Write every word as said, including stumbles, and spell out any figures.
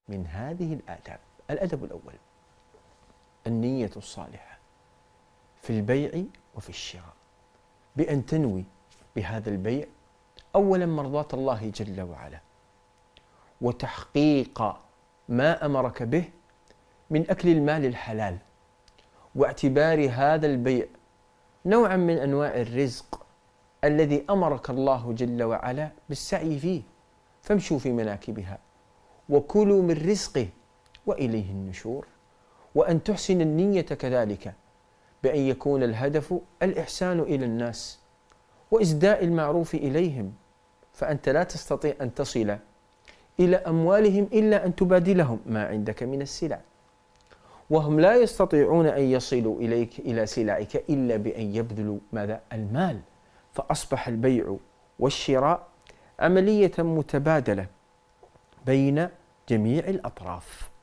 من هذه الآداب. الأدب الأول النية الصالحة في البيع وفي الشراء، بأن تنوي بهذا البيع أولا مرضاة الله جل وعلا، وتحقيق ما أمرك به من أكل المال الحلال، واعتبار هذا البيع نوعا من أنواع الرزق الذي أمرك الله جل وعلا بالسعي فيه، فامشوا في مناكبها وكلوا من رزقه وإليه النشور. وأن تحسن النية كذلك بأن يكون الهدف الإحسان إلى الناس وإسداء المعروف إليهم، فأنت لا تستطيع أن تصل إلى أموالهم إلا أن تبادلهم ما عندك من السلع، وهم لا يستطيعون أن يصلوا إليك إلى سلعك إلا بأن يبذلوا ماذا؟ المال. فأصبح البيع والشراء عملية متبادلة بين جميع الأطراف.